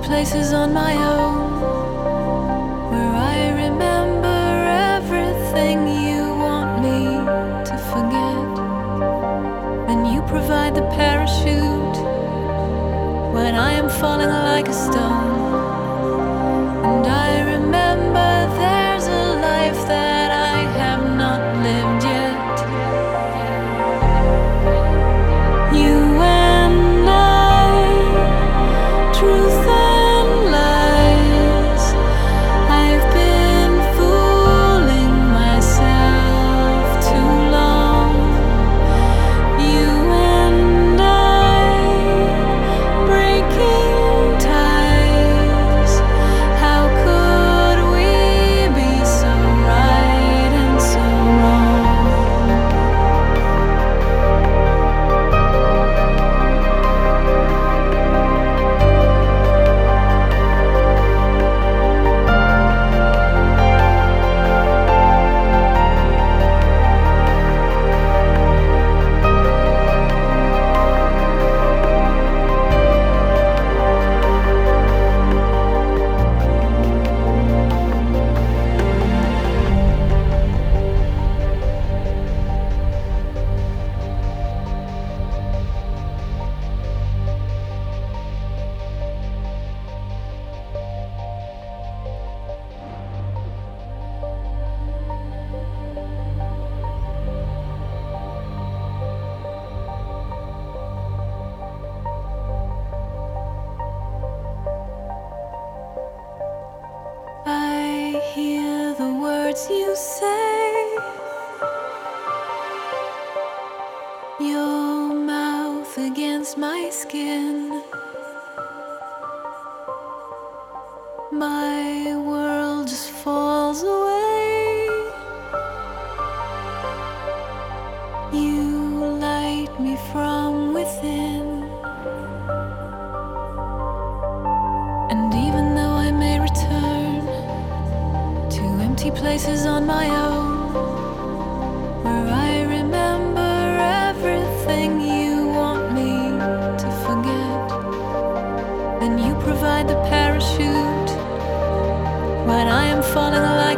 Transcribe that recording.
places on my own, where I remember everything you want me to forget. Then you provide the parachute when I am falling like a stone. And I remember there's a life that I have not lived yet. You and I, truth and lies. I've been fooling myself too long. You and I, breaking ties. How could we be so right and so wrong? I hear the words you say, your mouth against my skin. My world just falls away. You light me from within. And even though I may return to empty places on my own, where I remember everything you want me to forget, then you provide the parachute when I am falling like